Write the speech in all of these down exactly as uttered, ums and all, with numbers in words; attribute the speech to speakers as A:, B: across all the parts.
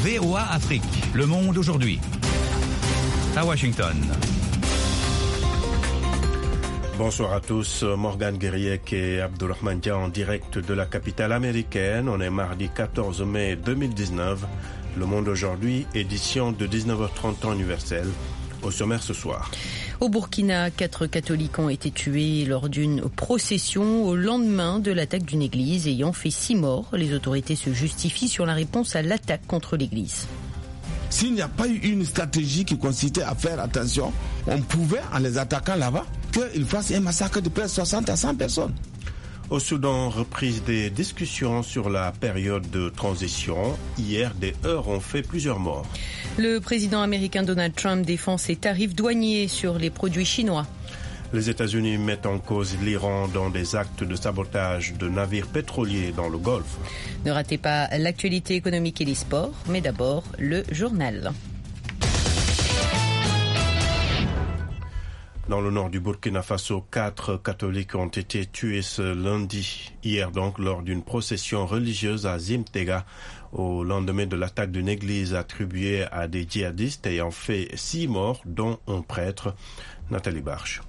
A: V O A Afrique, Le Monde aujourd'hui. À Washington.
B: Bonsoir à tous, Morgane Guerriec et Abdourahmane Dia en direct de la capitale américaine. On est mardi quatorze mai deux mille dix-neuf. Le Monde aujourd'hui, édition de dix-neuf heures trente temps universel. Au sommaire ce soir.
C: Au Burkina, quatre catholiques ont été tués lors d'une procession au lendemain de l'attaque d'une église ayant fait six morts. Les autorités se justifient sur la réponse à l'attaque contre l'église.
D: S'il n'y a pas eu une stratégie qui consistait à faire attention, on pouvait, en les attaquant là-bas, qu'ils fassent un massacre de près de soixante à cent personnes.
B: Au Soudan, reprise des discussions sur la période de transition. Hier, des heurts ont fait plusieurs morts.
C: Le président américain Donald Trump défend ses tarifs douaniers sur les produits chinois.
B: Les États-Unis mettent en cause l'Iran dans des actes de sabotage de navires pétroliers dans le Golfe.
C: Ne ratez pas l'actualité économique et les sports, mais d'abord le journal.
B: Dans le nord du Burkina Faso, quatre catholiques ont été tués ce lundi, hier donc, lors d'une procession religieuse à Zimtega, au lendemain de l'attaque d'une église attribuée à des djihadistes ayant fait six morts, dont un prêtre. Nathalie Barche.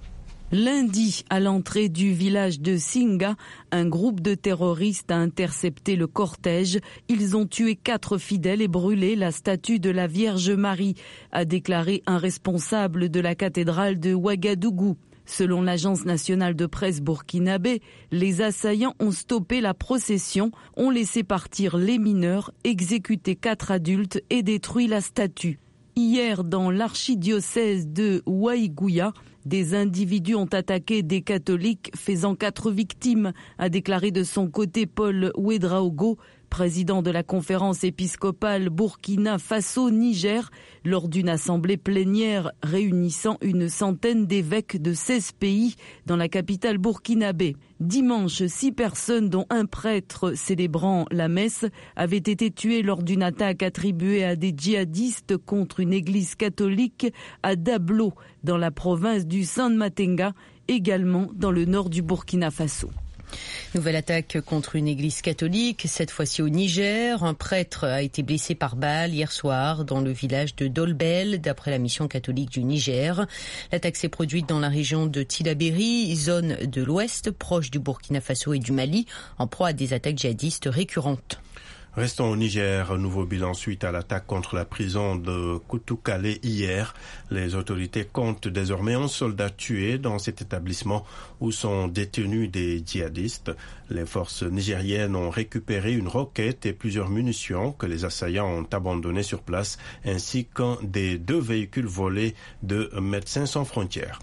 E: Lundi, à l'entrée du village de Singa, un groupe de terroristes a intercepté le cortège. Ils ont tué quatre fidèles et brûlé la statue de la Vierge Marie, a déclaré un responsable de la cathédrale de Ouagadougou. Selon l'agence nationale de presse burkinabé, les assaillants ont stoppé la procession, ont laissé partir les mineurs, exécuté quatre adultes et détruit la statue. Hier, dans l'archidiocèse de Waïgouya, des individus ont attaqué des catholiques, faisant quatre victimes, a déclaré de son côté Paul Ouedraogo, président de la conférence épiscopale Burkina Faso-Niger, lors d'une assemblée plénière réunissant une centaine d'évêques de seize pays dans la capitale burkinabé. Dimanche, six personnes, dont un prêtre célébrant la messe, avaient été tuées lors d'une attaque attribuée à des djihadistes contre une église catholique à Dablo, dans la province du Saint-Matenga, également dans le nord du Burkina Faso.
C: Nouvelle attaque contre une église catholique, cette fois-ci au Niger. Un prêtre a été blessé par balle hier soir dans le village de Dolbel, d'après la mission catholique du Niger. L'attaque s'est produite dans la région de Tillabéri, zone de l'ouest, proche du Burkina Faso et du Mali, en proie à des attaques djihadistes récurrentes.
B: Restons au Niger, nouveau bilan suite à l'attaque contre la prison de Koutoukale hier. Les autorités comptent désormais un soldat tué dans cet établissement où sont détenus des djihadistes. Les forces nigériennes ont récupéré une roquette et plusieurs munitions que les assaillants ont abandonnées sur place, ainsi qu'un des deux véhicules volés de Médecins sans frontières.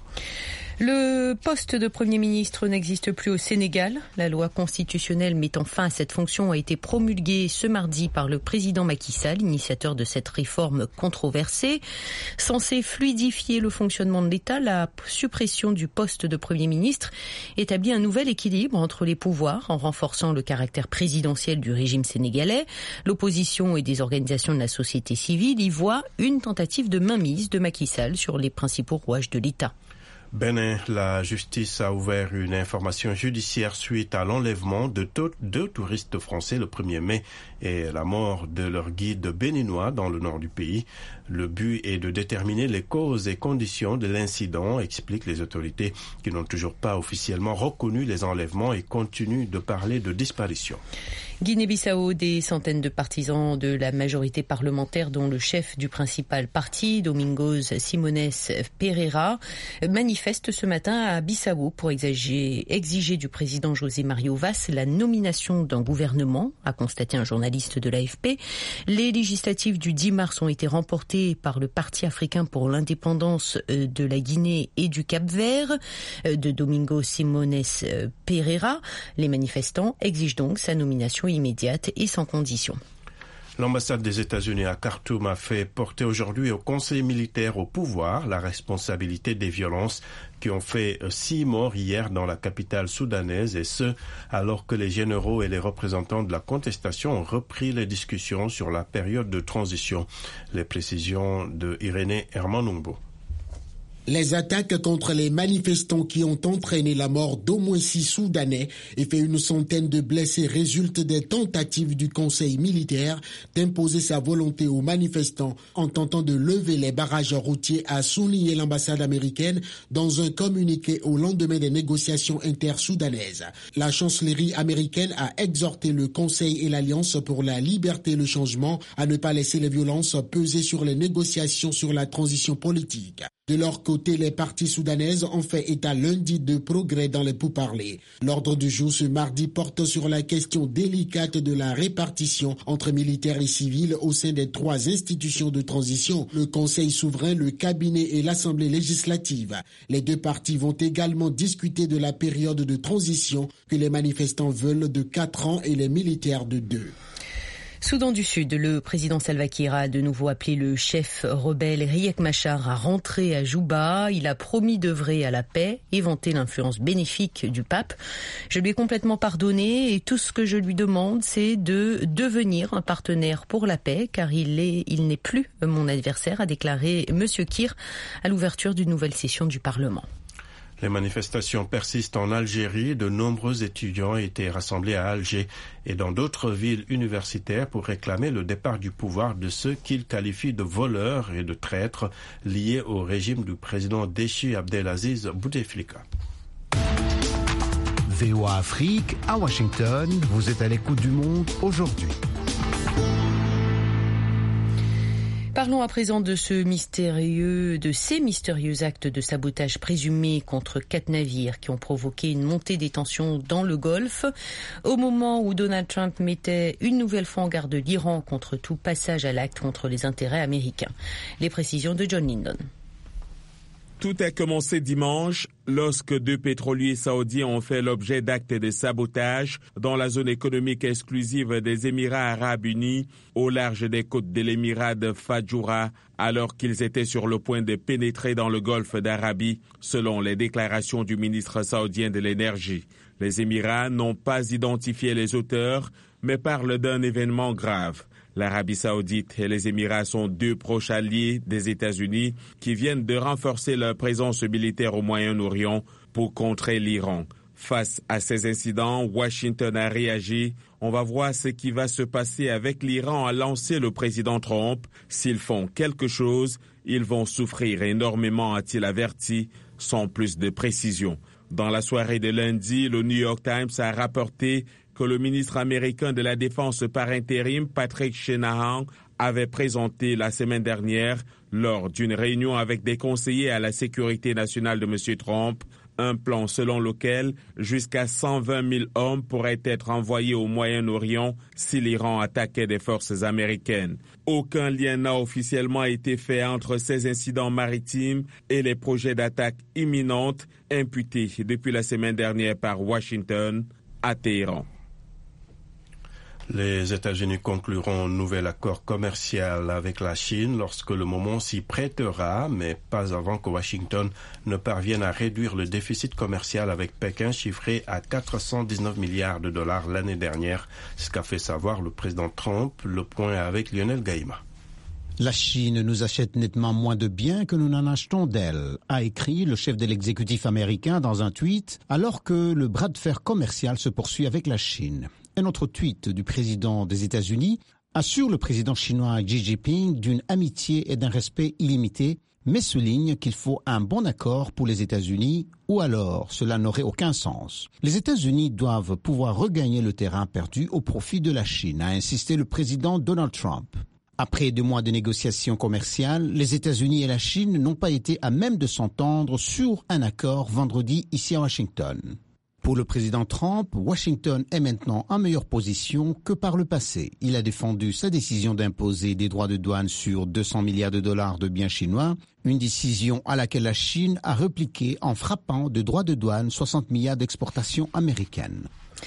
C: Le poste de Premier ministre n'existe plus au Sénégal. La loi constitutionnelle mettant fin à cette fonction a été promulguée ce mardi par le président Macky Sall, initiateur de cette réforme controversée. Censée fluidifier le fonctionnement de l'État, la suppression du poste de Premier ministre établit un nouvel équilibre entre les pouvoirs en renforçant le caractère présidentiel du régime sénégalais. L'opposition et des organisations de la société civile y voient une tentative de mainmise de Macky Sall sur les principaux rouages de l'État.
B: Bénin, la justice a ouvert une information judiciaire suite à l'enlèvement de deux touristes français le premier mai et la mort de leur guide béninois dans le nord du pays. Le but est de déterminer les causes et conditions de l'incident, expliquent les autorités qui n'ont toujours pas officiellement reconnu les enlèvements et continuent de parler de disparition.
C: Guinée-Bissau, des centaines de partisans de la majorité parlementaire, dont le chef du principal parti, Domingos Simones Pereira, manifestent ce matin à Bissau pour exiger, exiger du président José Mario Vaz la nomination d'un gouvernement, a constaté un journaliste de l'A F P. Les législatives du dix mars ont été remportées par le Parti africain pour l'indépendance de la Guinée et du Cap-Vert de Domingos Simones Pereira. Les manifestants exigent donc sa nomination immédiate et sans condition.
B: L'ambassade des États-Unis à Khartoum a fait porter aujourd'hui au conseil militaire au pouvoir la responsabilité des violences qui ont fait six morts hier dans la capitale soudanaise, et ce, alors que les généraux et les représentants de la contestation ont repris les discussions sur la période de transition. Les précisions de Irénée Hermanumbo.
F: Les attaques contre les manifestants qui ont entraîné la mort d'au moins six Soudanais et fait une centaine de blessés résultent des tentatives du Conseil militaire d'imposer sa volonté aux manifestants en tentant de lever les barrages routiers, a souligné l'ambassade américaine dans un communiqué au lendemain des négociations intersoudanaises. La chancellerie américaine a exhorté le Conseil et l'Alliance pour la liberté et le changement à ne pas laisser les violences peser sur les négociations sur la transition politique. De leur côté, les parties soudanaises ont fait état lundi de progrès dans les pourparlers. L'ordre du jour ce mardi porte sur la question délicate de la répartition entre militaires et civils au sein des trois institutions de transition, le Conseil souverain, le cabinet et l'Assemblée législative. Les deux parties vont également discuter de la période de transition que les manifestants veulent de quatre ans et les militaires de deux.
C: Soudan du Sud, le président Salva Kiir a de nouveau appelé le chef rebelle Riek Machar à rentrer à Juba. Il a promis d'œuvrer à la paix et vanté l'influence bénéfique du pape. Je lui ai complètement pardonné et tout ce que je lui demande, c'est de devenir un partenaire pour la paix, car il est, il n'est plus mon adversaire, a déclaré M. Kiir à l'ouverture d'une nouvelle session du Parlement.
B: Les manifestations persistent en Algérie. De nombreux étudiants étaient rassemblés à Alger et dans d'autres villes universitaires pour réclamer le départ du pouvoir de ceux qu'ils qualifient de voleurs et de traîtres liés au régime du président déchu Abdelaziz Bouteflika.
G: V O A Afrique, à Washington, vous êtes à l'écoute du monde aujourd'hui.
C: Parlons à présent de ce mystérieux, de ces mystérieux actes de sabotage présumés contre quatre navires qui ont provoqué une montée des tensions dans le Golfe. Au moment où Donald Trump mettait une nouvelle fois en garde l'Iran contre tout passage à l'acte contre les intérêts américains. Les précisions de John Lindon.
H: Tout a commencé dimanche lorsque deux pétroliers saoudiens ont fait l'objet d'actes de sabotage dans la zone économique exclusive des Émirats arabes unis au large des côtes de l'émirat de Fadjoura, alors qu'ils étaient sur le point de pénétrer dans le golfe d'Arabie, selon les déclarations du ministre saoudien de l'énergie. Les Émirats n'ont pas identifié les auteurs, mais parlent d'un événement grave. L'Arabie saoudite et les Émirats sont deux proches alliés des États-Unis qui viennent de renforcer leur présence militaire au Moyen-Orient pour contrer l'Iran. Face à ces incidents, Washington a réagi. On va voir ce qui va se passer avec l'Iran, a lancé le président Trump. S'ils font quelque chose, ils vont souffrir énormément, a-t-il averti, sans plus de précision. Dans la soirée de lundi, le New York Times a rapporté que le ministre américain de la Défense par intérim, Patrick Shanahan, avait présenté la semaine dernière, lors d'une réunion avec des conseillers à la sécurité nationale de M. Trump, un plan selon lequel jusqu'à cent vingt mille hommes pourraient être envoyés au Moyen-Orient si l'Iran attaquait des forces américaines. Aucun lien n'a officiellement été fait entre ces incidents maritimes et les projets d'attaque imminentes imputés depuis la semaine dernière par Washington à Téhéran.
B: Les États-Unis concluront un nouvel accord commercial avec la Chine lorsque le moment s'y prêtera, mais pas avant que Washington ne parvienne à réduire le déficit commercial avec Pékin chiffré à quatre cent dix-neuf milliards de dollars l'année dernière, ce qu'a fait savoir le président Trump. Le point avec Lionel Gaïma.
G: La Chine nous achète nettement moins de biens que nous n'en achetons d'elle, a écrit le chef de l'exécutif américain dans un tweet, alors que le bras de fer commercial se poursuit avec la Chine. Un autre tweet du président des États-Unis assure le président chinois Xi Jinping d'une amitié et d'un respect illimité, mais souligne qu'il faut un bon accord pour les États-Unis ou alors cela n'aurait aucun sens. Les États-Unis doivent pouvoir regagner le terrain perdu au profit de la Chine, a insisté le président Donald Trump. Après deux mois de négociations commerciales, les États-Unis et la Chine n'ont pas été à même de s'entendre sur un accord vendredi ici à Washington. Pour le président Trump, Washington est maintenant en meilleure position que par le passé. Il a défendu sa décision d'imposer des droits de douane sur deux cents milliards de dollars de biens chinois, une décision à laquelle la Chine a répliqué en frappant de droits de douane soixante milliards d'exportations américaines.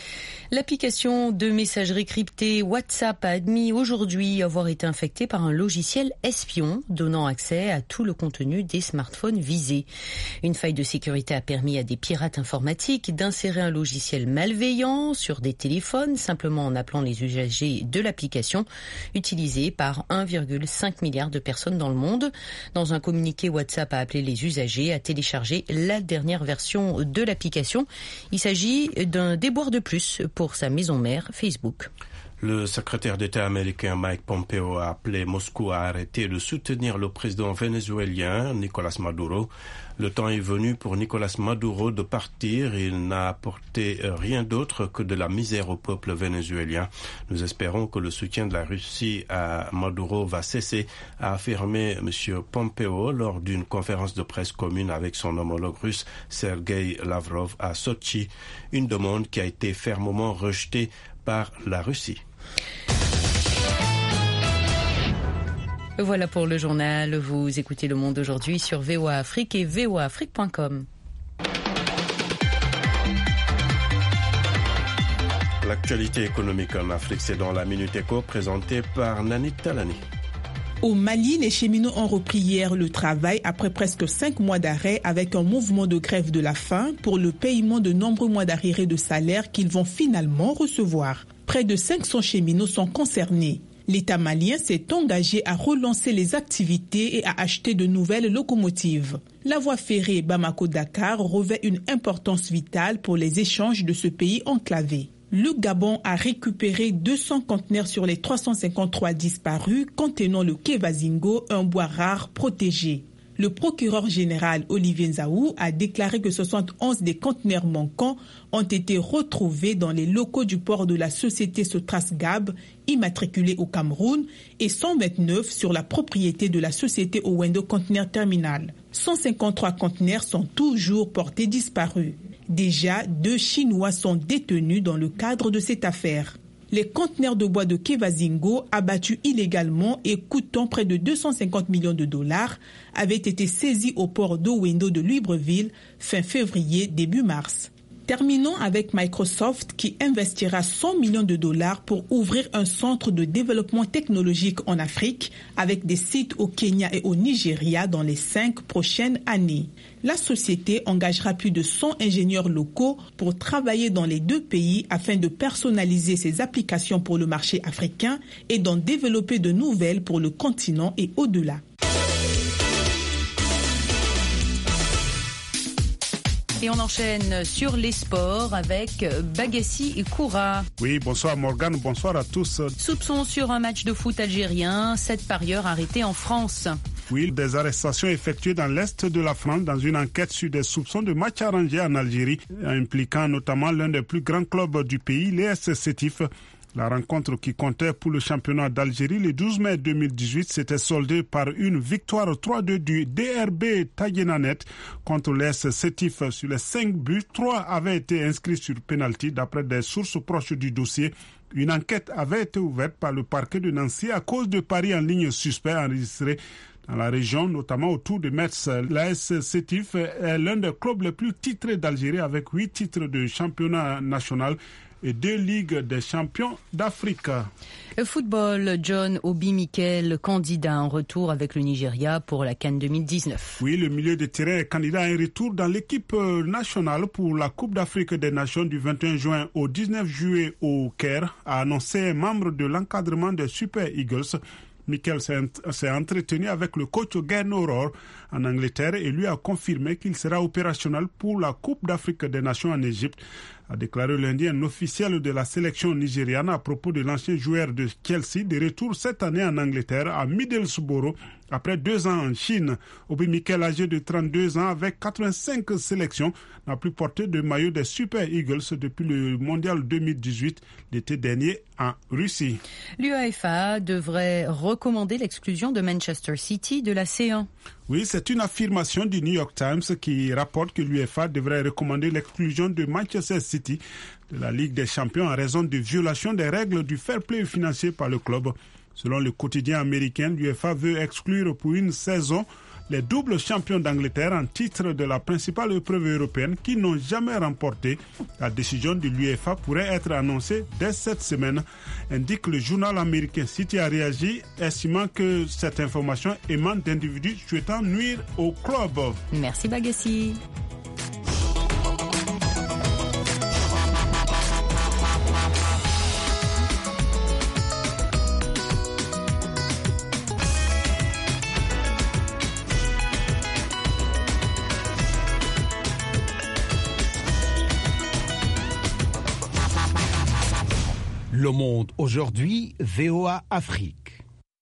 C: L'application de messagerie cryptée WhatsApp a admis aujourd'hui avoir été infectée par un logiciel espion donnant accès à tout le contenu des smartphones visés. Une faille de sécurité a permis à des pirates informatiques d'insérer un logiciel malveillant sur des téléphones simplement en appelant les usagers de l'application utilisée par un virgule cinq milliard de personnes dans le monde. Dans un communiqué, WhatsApp a appelé les usagers à télécharger la dernière version de l'application. Il s'agit d'un déboire de plus pour sa maison mère, Facebook.
B: Le secrétaire d'État américain Mike Pompeo a appelé Moscou à arrêter de soutenir le président vénézuélien Nicolás Maduro. Le temps est venu pour Nicolás Maduro de partir. Il n'a apporté rien d'autre que de la misère au peuple vénézuélien. Nous espérons que le soutien de la Russie à Maduro va cesser, a affirmé M. Pompeo lors d'une conférence de presse commune avec son homologue russe Sergei Lavrov à Sotchi, une demande qui a été fermement rejetée par la Russie.
C: Voilà pour le journal. Vous écoutez Le Monde aujourd'hui sur V O A Afrique et v o a afrique point com.
B: L'actualité économique en Afrique, c'est dans la Minute Éco présentée par Nanit Talani.
I: Au Mali, les cheminots ont repris hier le travail après presque cinq mois d'arrêt avec un mouvement de grève de la faim pour le paiement de nombreux mois d'arriérés de salaire qu'ils vont finalement recevoir. Près de cinq cents cheminots sont concernés. L'État malien s'est engagé à relancer les activités et à acheter de nouvelles locomotives. La voie ferrée Bamako-Dakar revêt une importance vitale pour les échanges de ce pays enclavé. Le Gabon a récupéré deux cents conteneurs sur les trois cent cinquante-trois disparus contenant le Kevazingo, un bois rare protégé. Le procureur général Olivier Nzaou a déclaré que soixante-onze des conteneurs manquants ont été retrouvés dans les locaux du port de la société Sotrasgab, immatriculée au Cameroun, et cent vingt-neuf sur la propriété de la société Owendo Container Terminal. cent cinquante-trois conteneurs sont toujours portés disparus. Déjà, deux Chinois sont détenus dans le cadre de cette affaire. Les conteneurs de bois de Kevazingo, abattus illégalement et coûtant près de deux cent cinquante millions de dollars, avaient été saisis au port d'Owendo de Libreville fin février, début mars. Terminons avec Microsoft qui investira cent millions de dollars pour ouvrir un centre de développement technologique en Afrique avec des sites au Kenya et au Nigeria dans les cinq prochaines années. La société engagera plus de cent ingénieurs locaux pour travailler dans les deux pays afin de personnaliser ses applications pour le marché africain et d'en développer de nouvelles pour le continent et au-delà.
C: Et on enchaîne sur les sports avec Bagassi et Koura.
J: Oui, bonsoir Morgane, bonsoir à tous.
C: Soupçon sur un match de foot algérien, sept parieurs arrêtés en France.
J: Oui, des arrestations effectuées dans l'est de la France dans une enquête sur des soupçons de match arrangé en Algérie, impliquant notamment l'un des plus grands clubs du pays, l'E S Sétif. La rencontre qui comptait pour le championnat d'Algérie le douze mai deux mille dix-huit s'était soldée par une victoire trois deux du D R B Taguenanet contre l'E S Sétif. Sur les cinq buts, trois avaient été inscrits sur pénalty d'après des sources proches du dossier. Une enquête avait été ouverte par le parquet de Nancy à cause de paris en ligne suspects enregistrés dans la région, notamment autour de Metz. L'A S Sétif est l'un des clubs les plus titrés d'Algérie avec huit titres de championnat national et deux ligues des champions d'Afrique.
C: Football, John Obi Mikel, candidat en retour avec le Nigeria pour la CAN deux mille dix-neuf.
J: Oui, le milieu de terrain est candidat à un retour dans l'équipe nationale pour la Coupe d'Afrique des Nations du vingt et un juin au dix-neuf juillet au Caire, a annoncé un membre de l'encadrement des Super Eagles. Mikel s'est entretenu avec le coach Gern Aurore en Angleterre et lui a confirmé qu'il sera opérationnel pour la Coupe d'Afrique des Nations en Égypte, a déclaré lundi un officiel de la sélection nigériane à propos de l'ancien joueur de Chelsea de retour cette année en Angleterre à Middlesbrough après deux ans en Chine. Obi Mikel, âgé de trente-deux ans avec quatre-vingt-cinq sélections, n'a plus porté de maillot des Super Eagles depuis le mondial deux mille dix-huit l'été dernier en Russie.
C: L'UEFA devrait recommander l'exclusion de Manchester City de la C un.
J: Oui, c'est une affirmation du New York Times qui rapporte que l'UEFA devrait recommander l'exclusion de Manchester City de la Ligue des Champions en raison de violation des règles du fair play financier par le club. Selon le quotidien américain, l'UEFA veut exclure pour une saison les doubles champions d'Angleterre en titre de la principale épreuve européenne qui n'ont jamais remporté. La décision de l'U E F A pourrait être annoncée dès cette semaine, indique le journal américain. City a réagi, estimant que cette information émane d'individus souhaitant nuire au club.
C: Merci Bagassi.
G: Le Monde aujourd'hui, V O A Afrique.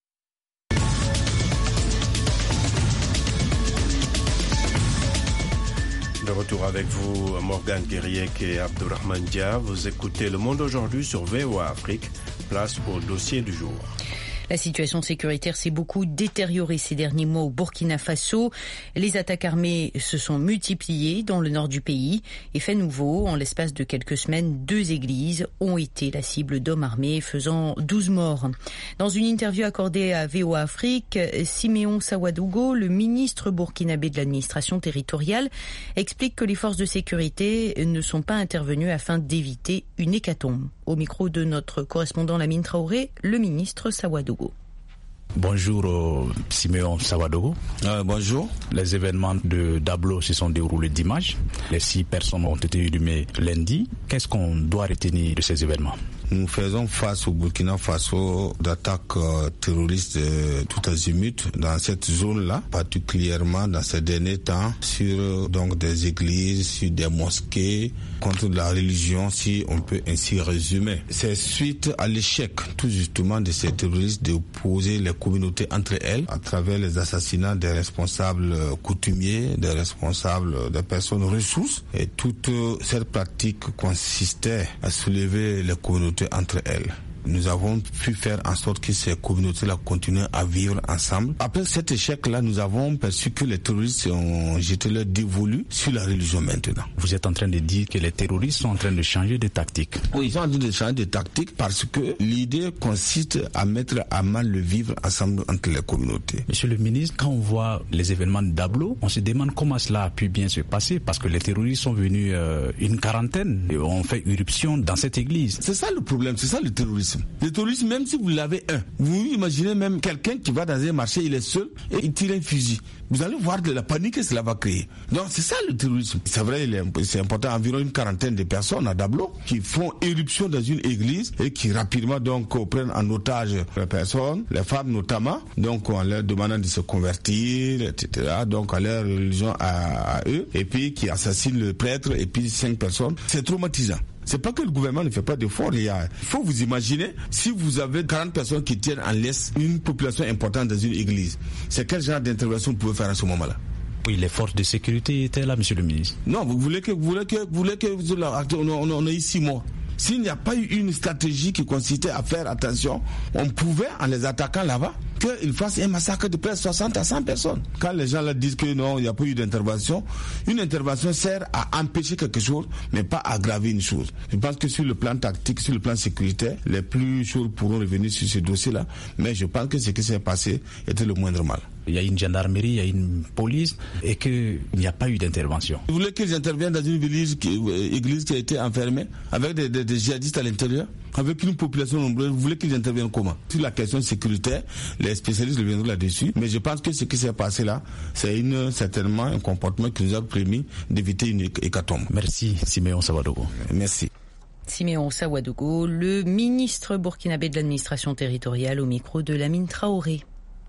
B: De retour avec vous, Morgane Guerriec et Abdourahmane Dia. Vous écoutez Le Monde aujourd'hui sur V O A Afrique. Place au dossier du jour.
C: La situation sécuritaire s'est beaucoup détériorée ces derniers mois au Burkina Faso. Les attaques armées se sont multipliées dans le nord du pays. Et fait nouveau, en l'espace de quelques semaines, deux églises ont été la cible d'hommes armés, faisant douze morts. Dans une interview accordée à V O A Afrique, Siméon Sawadogo, le ministre burkinabé de l'administration territoriale, explique que les forces de sécurité ne sont pas intervenues afin d'éviter une hécatombe. Au micro de notre correspondant Lamine Traoré, le ministre Sawadogo.
A: Bonjour euh, Siméon Sawadogo.
D: Euh, bonjour.
A: Les événements de Dablo se sont déroulés dimanche. Les six personnes ont été inhumées lundi. Qu'est-ce qu'on doit retenir de ces événements?
D: Nous faisons face au Burkina Faso d'attaques euh, terroristes de tout azimut dans cette zone-là, particulièrement dans ces derniers temps, sur euh, donc des églises, sur des mosquées, contre la religion, si on peut ainsi résumer. C'est suite à l'échec, tout justement, de ces terroristes de poser les communautés entre elles à travers les assassinats des responsables coutumiers, des responsables des personnes ressources. Et toute cette pratique consistait à soulever les communautés entre elles. Nous avons pu faire en sorte que ces communautés-là continuent à vivre ensemble. Après cet échec-là, nous avons perçu que les terroristes ont jeté leur dévolu sur la religion maintenant.
A: Vous êtes en train de dire que les terroristes sont en train de changer de tactique.
D: Oui, ils sont en train de changer de tactique parce que l'idée consiste à mettre à mal le vivre ensemble entre les communautés.
A: Monsieur le ministre, quand on voit les événements de Dablo, on se demande comment cela a pu bien se passer parce que les terroristes sont venus euh, une quarantaine et ont fait irruption dans cette église.
D: C'est ça le problème, c'est ça le terrorisme. Le terrorisme, même si vous l'avez un, vous imaginez même quelqu'un qui va dans un marché, il est seul et il tire un fusil. Vous allez voir de la panique que cela va créer. Donc c'est ça le terrorisme. C'est vrai, c'est important, environ une quarantaine de personnes à Dablo qui font éruption dans une église et qui rapidement donc prennent en otage les personnes, les femmes notamment, donc en leur demandant de se convertir, et cetera. Donc à leur religion à, à eux, et puis qui assassinent le prêtre et puis cinq personnes. C'est traumatisant. C'est pas que le gouvernement ne fait pas d'efforts. Il faut vous imaginer, si vous avez quarante personnes qui tiennent en laisse une population importante dans une église, c'est quel genre d'intervention vous pouvez faire à ce moment-là?
A: Oui, les forces de sécurité étaient là, monsieur le ministre.
D: Non, vous voulez que, vous voulez que, vous voulez que, on, on, on a eu six mois. S'il n'y a pas eu une stratégie qui consistait à faire attention, on pouvait, en les attaquant là-bas, qu'ils fassent un massacre de près de soixante à cent personnes. Quand les gens là disent que non, il n'y a pas eu d'intervention, une intervention sert à empêcher quelque chose, mais pas à aggraver une chose. Je pense que sur le plan tactique, sur le plan sécuritaire, les plus chauds pourront revenir sur ce dossier-là, mais je pense que ce qui s'est passé était le moindre mal.
A: Il y a une gendarmerie, il y a une police et qu'il n'y a pas eu d'intervention.
D: Vous voulez qu'ils interviennent dans une église qui, euh, église qui a été enfermée avec des, des, des djihadistes à l'intérieur, avec une population nombreuse? Vous voulez qu'ils interviennent comment? Sur la question sécuritaire, les spécialistes reviendront là-dessus, mais je pense que ce qui s'est passé là, c'est une, certainement un comportement qui nous a permis d'éviter une hécatombe.
A: Merci Siméon Sawadogo.
D: Merci.
C: Siméon Sawadogo, le ministre burkinabé de l'administration territoriale, au micro de Lamine Traoré.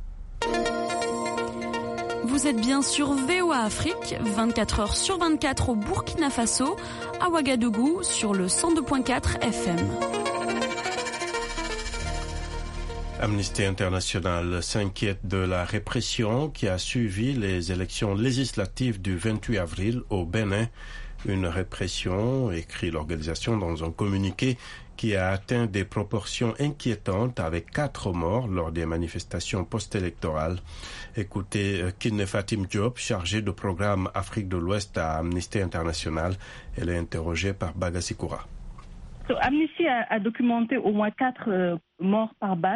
K: Vous êtes bien sur V O A Afrique, vingt-quatre heures sur vingt-quatre au Burkina Faso, à Ouagadougou sur le cent deux virgule quatre F M.
B: Amnesty International s'inquiète de la répression qui a suivi les élections législatives du vingt-huit avril au Bénin. Une répression, écrit l'organisation dans un communiqué, qui a atteint des proportions inquiétantes avec quatre morts lors des manifestations post-électorales. Écoutez Kiné Fatim Diop, chargée de programme Afrique de l'Ouest à Amnesty International. Elle est interrogée par Bagassi Koura.
L: So, Amnesty a, a documenté au moins quatre euh, morts par balle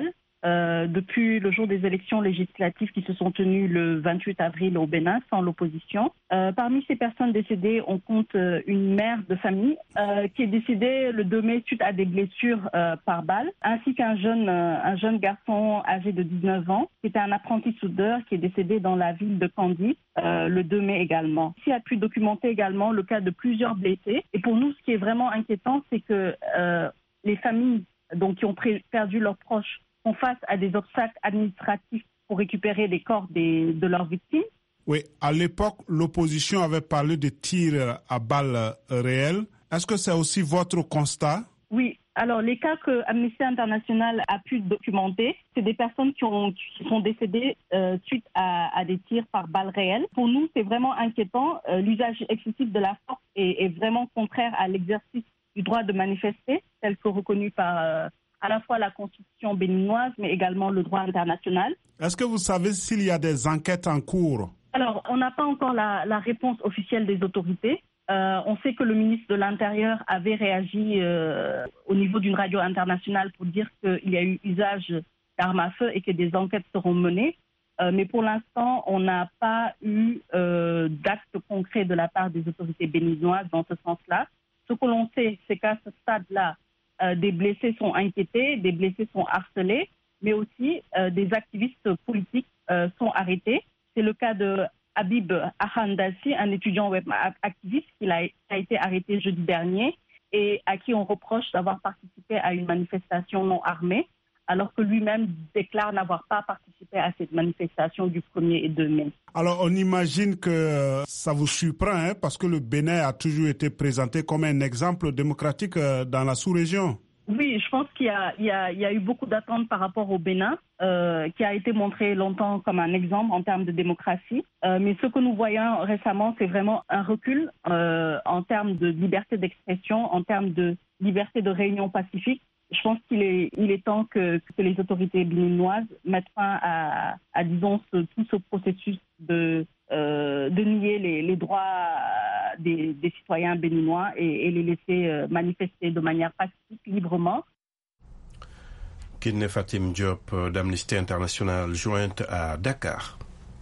L: euh, depuis le jour des élections législatives qui se sont tenues le vingt-huit avril au Bénin, sans l'opposition. Euh, parmi ces personnes décédées, on compte euh, une mère de famille euh, qui est décédée le deux mai suite à des blessures euh, par balle, ainsi qu'un jeune, euh, un jeune garçon âgé de dix-neuf ans, qui était un apprenti soudeur, qui est décédé dans la ville de Kandy euh, le deux mai également. Ici a pu documenter également le cas de plusieurs blessés. Et pour nous, ce qui est vraiment inquiétant, c'est que euh, les familles donc, qui ont pré- perdu leurs proches font face à des obstacles administratifs pour récupérer les corps des, de leurs victimes.
J: Oui, à l'époque, l'opposition avait parlé de tirs à balles réelles. Est-ce que c'est aussi votre constat?
L: Oui. Alors, les cas que Amnesty International a pu documenter, c'est des personnes qui, ont, qui sont décédées euh, suite à, à des tirs par balles réelles. Pour nous, c'est vraiment inquiétant. Euh, l'usage excessif de la force est, est vraiment contraire à l'exercice du droit de manifester, tel que reconnu par euh, à la fois la Constitution béninoise, mais également le droit international.
J: Est-ce que vous savez s'il y a des enquêtes en cours?
L: Alors, on n'a pas encore la, la réponse officielle des autorités. Euh, on sait que le ministre de l'Intérieur avait réagi euh, au niveau d'une radio internationale pour dire qu'il y a eu usage d'armes à feu et que des enquêtes seront menées. Euh, mais pour l'instant, on n'a pas eu euh, d'actes concrets de la part des autorités béninoises dans ce sens-là. Ce que l'on sait, c'est qu'à ce stade-là, euh, des blessés sont inquiétés, des blessés sont harcelés, mais aussi euh, des activistes politiques euh, sont arrêtés. C'est le cas de Habib Ahandassi, un étudiant web activiste qui a, qui a été arrêté jeudi dernier et à qui on reproche d'avoir participé à une manifestation non armée, alors que lui-même déclare n'avoir pas participé à cette manifestation du premier et deux mai.
J: Alors, on imagine que ça vous surprend, hein, parce que le Bénin a toujours été présenté comme un exemple démocratique dans la sous-région.
L: Oui, je pense qu'il y a, il y a, il y a eu beaucoup d'attentes par rapport au Bénin, euh, qui a été montré longtemps comme un exemple en termes de démocratie. Euh, mais ce que nous voyons récemment, c'est vraiment un recul euh, en termes de liberté d'expression, en termes de liberté de réunion pacifique. Je pense qu'il est, il est temps que, que les autorités béninoises mettent fin à, à disons, ce, tout ce processus de, euh, de nier les, les droits des, des citoyens béninois et, et les laisser manifester de manière pacifique, librement.
B: Kidne Fatim Diop d'Amnesty International, jointe à Dakar.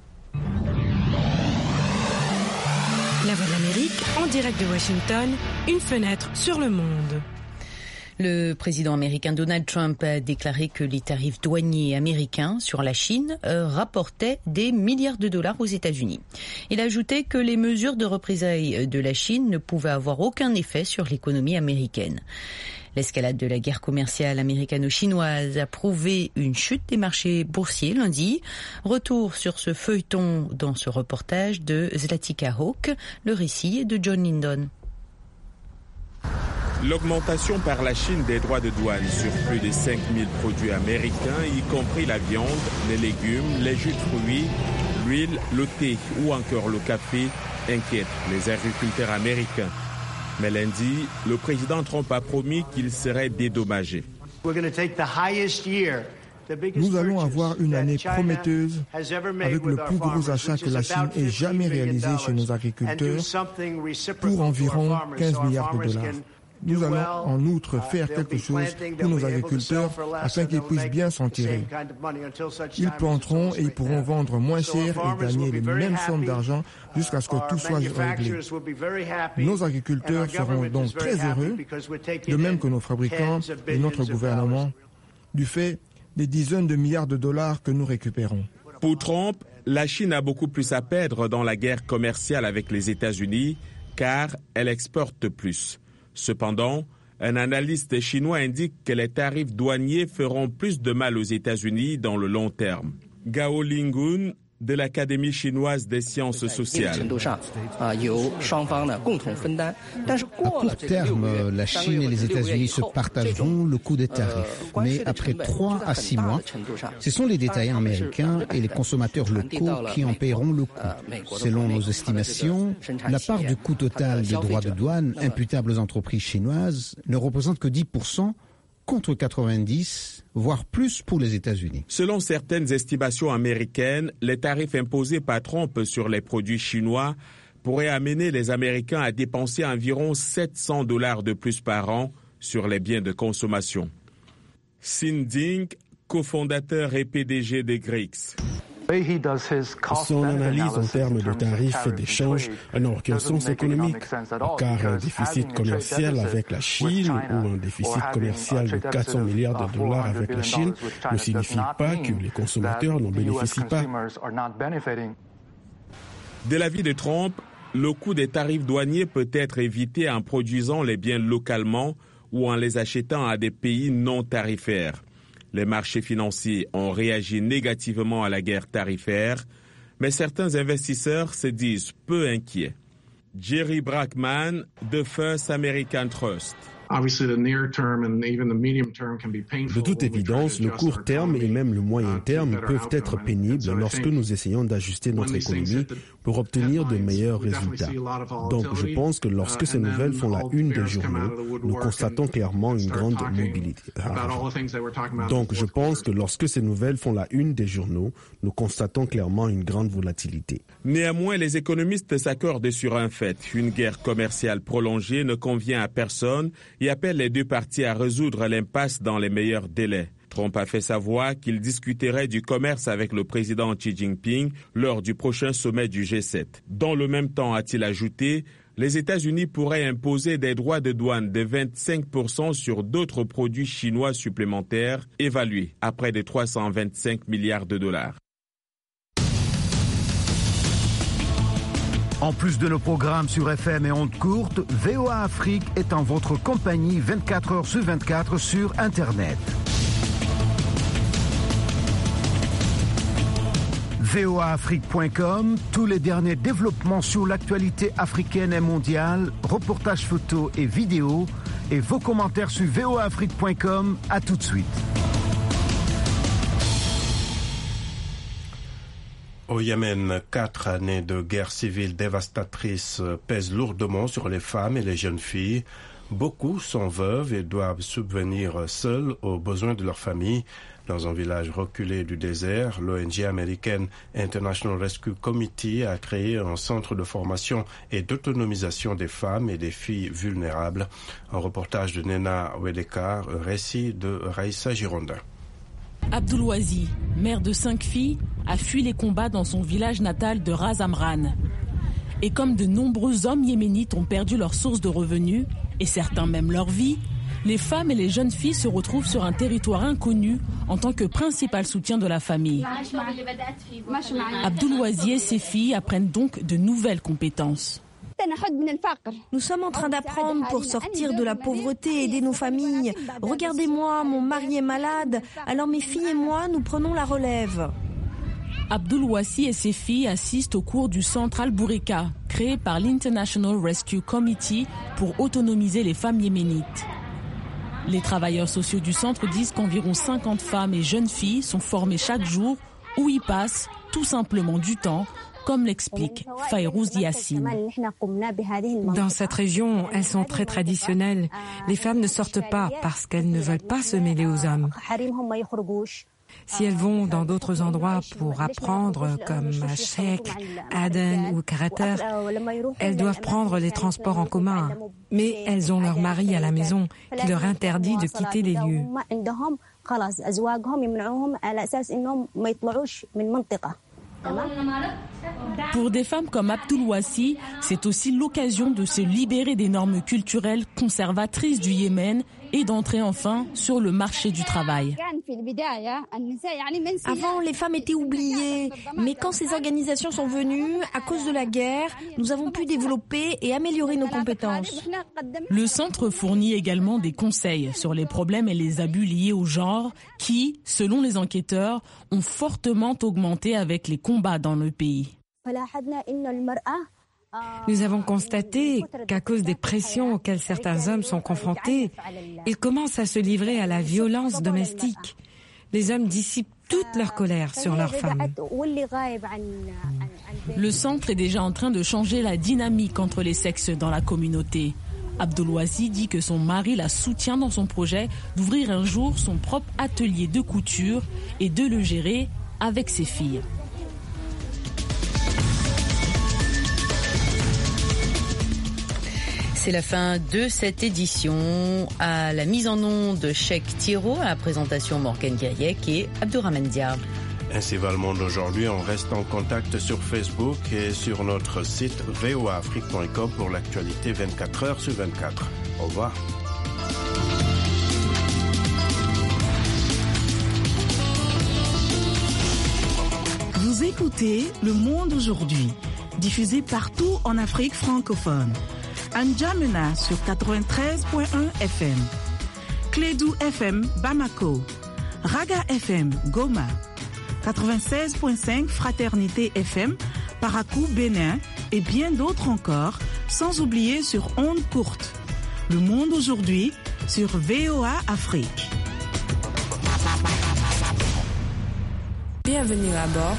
M: La Voix de l'Amérique, en direct de Washington, une fenêtre sur le monde.
C: Le président américain Donald Trump a déclaré que les tarifs douaniers américains sur la Chine euh, rapportaient des milliards de dollars aux États-Unis. Il a ajouté que les mesures de représailles de la Chine ne pouvaient avoir aucun effet sur l'économie américaine. L'escalade de la guerre commerciale américano-chinoise a prouvé une chute des marchés boursiers lundi. Retour sur ce feuilleton dans ce reportage de Zlatica Hawk, le récit de John Lindon.
H: L'augmentation par la Chine des droits de douane sur plus de cinq mille produits américains, y compris la viande, les légumes, les jus de fruits, l'huile, le thé ou encore le café, inquiète les agriculteurs américains. Mais lundi, le président Trump a promis qu'il serait dédommagé.
N: Nous allons avoir une année prometteuse avec le plus gros achat que la Chine ait jamais réalisé chez nos agriculteurs pour environ quinze milliards de dollars. Nous allons en outre faire quelque chose pour nos agriculteurs afin qu'ils puissent bien s'en tirer. Ils planteront et ils pourront vendre moins cher et gagner les mêmes sommes d'argent jusqu'à ce que tout soit réglé. Nos agriculteurs seront donc très heureux, de même que nos fabricants et notre gouvernement, du fait des dizaines de milliards de dollars que nous récupérons.
H: Pour Trump, la Chine a beaucoup plus à perdre dans la guerre commerciale avec les États-Unis car elle exporte plus. Cependant, un analyste chinois indique que les tarifs douaniers feront plus de mal aux États-Unis dans le long terme. Gao Lingun, de l'Académie chinoise des sciences sociales.
O: À
G: court terme, la Chine et les États-Unis se partageront le coût des tarifs. Mais après trois à six mois, ce sont les détaillants américains et les consommateurs locaux qui en paieront le coût. Selon nos estimations, la part du coût total des droits de douane imputables aux entreprises chinoises ne représente que dix pour cent contre quatre-vingt-dix, voire plus pour les États-Unis.
H: Selon certaines estimations américaines, les tarifs imposés par Trump sur les produits chinois pourraient amener les Américains à dépenser environ sept cents dollars de plus par an sur les biens de consommation. Xin Ding, cofondateur et P D G des Greeks.
O: Son analyse en termes de tarifs d'échange n'a aucun sens économique, car un déficit commercial avec la Chine ou un déficit commercial de quatre cents milliards de dollars avec la Chine ne signifie pas que les consommateurs n'en bénéficient pas.
H: De l'avis de Trump, le coût des tarifs douaniers peut être évité en produisant les biens localement ou en les achetant à des pays non tarifaires. Les marchés financiers ont réagi négativement à la guerre tarifaire, mais certains investisseurs se disent peu inquiets. Jerry Brackman, de First American Trust.
P: De toute évidence, le court terme et même le moyen terme peuvent être pénibles lorsque nous essayons d'ajuster notre économie pour obtenir de meilleurs résultats. Donc je pense que lorsque ces nouvelles font la une des journaux, nous constatons clairement une grande mobilité. Donc je pense que lorsque ces nouvelles font la une des journaux, nous constatons clairement une grande volatilité.
H: Néanmoins, les économistes s'accordent sur un fait. Une guerre commerciale prolongée ne convient à personne et appelle les deux parties à résoudre l'impasse dans les meilleurs délais. Trump a fait savoir qu'il discuterait du commerce avec le président Xi Jinping lors du prochain sommet du G sept. Dans le même temps, a-t-il ajouté, les États-Unis pourraient imposer des droits de douane de vingt-cinq pour cent sur d'autres produits chinois supplémentaires, évalués à près de trois cent vingt-cinq milliards de dollars.
Q: En plus de nos programmes sur F M et ondes courtes, V O A Afrique est en votre compagnie vingt-quatre heures sur vingt-quatre sur Internet. V O A Afrique point com, tous les derniers développements sur l'actualité africaine et mondiale, reportages photos et vidéos, et vos commentaires sur V O A Afrique point com. À tout de suite.
B: Au Yémen, quatre années de guerre civile dévastatrice pèsent lourdement sur les femmes et les jeunes filles. Beaucoup sont veuves et doivent subvenir seules aux besoins de leur famille. Dans un village reculé du désert, l'O N G américaine International Rescue Committee a créé un centre de formation et d'autonomisation des femmes et des filles vulnérables. Un reportage de Nena Wedekar, un récit de Raïssa Gironda.
R: Abdoulouazi, mère de cinq filles, a fui les combats dans son village natal de Ras Amran. Et comme de nombreux hommes yéménites ont perdu leur source de revenus, et certains même leur vie, les femmes et les jeunes filles se retrouvent sur un territoire inconnu en tant que principal soutien de la famille. Abdoulouazi et ses filles apprennent donc de nouvelles compétences.
S: Nous sommes en train d'apprendre pour sortir de la pauvreté et aider nos familles. Regardez-moi, mon mari est malade, alors mes filles et moi, nous prenons la relève.
R: Abdoulouazi et ses filles assistent au cours du centre Al-Boureka, créé par l'International Rescue Committee pour autonomiser les femmes yéménites. Les travailleurs sociaux du centre disent qu'environ cinquante femmes et jeunes filles sont formées chaque jour où y passent tout simplement du temps, comme l'explique Fayrouz Yassine.
T: Dans cette région, elles sont très traditionnelles. Les femmes ne sortent pas parce qu'elles ne veulent pas se mêler aux hommes. Si elles vont dans d'autres endroits pour apprendre, comme à Sheikh, Aden ou Karater, elles doivent prendre les transports en commun. Mais elles ont leur mari à la maison qui leur interdit de quitter les lieux.
R: Pour des femmes comme Abdoulouazi, c'est aussi l'occasion de se libérer des normes culturelles conservatrices du Yémen et d'entrer enfin sur le marché du travail.
S: Avant, les femmes étaient oubliées, mais quand ces organisations sont venues, à cause de la guerre, nous avons pu développer et améliorer nos compétences.
R: Le centre fournit également des conseils sur les problèmes et les abus liés au genre qui, selon les enquêteurs, ont fortement augmenté avec les combats dans le pays.
T: Nous avons constaté qu'à cause des pressions auxquelles certains hommes sont confrontés, ils commencent à se livrer à la violence domestique. Les hommes dissipent toute leur colère sur leurs femmes.
R: Le centre est déjà en train de changer la dynamique entre les sexes dans la communauté. Abdoulouazi dit que son mari la soutient dans son projet d'ouvrir un jour son propre atelier de couture et de le gérer avec ses filles.
C: C'est la fin de cette édition. À la mise en onde, Cheikh Thiro, à la présentation Morgan Guerriec et Abdourahmane Dia.
B: Ainsi va le monde aujourd'hui. On reste en contact sur Facebook et sur notre site v o a afrique point com pour l'actualité vingt-quatre heures sur vingt-quatre. Au revoir.
I: Vous écoutez Le Monde aujourd'hui, diffusé partout en Afrique francophone. N'Djamena sur quatre-vingt-treize point un F M, Clédou F M Bamako, Raga F M Goma, quatre-vingt-seize point cinq Fraternité F M, Parakou Bénin et bien d'autres encore, sans oublier sur ondes courtes. Le Monde aujourd'hui sur V O A Afrique.
U: Bienvenue à bord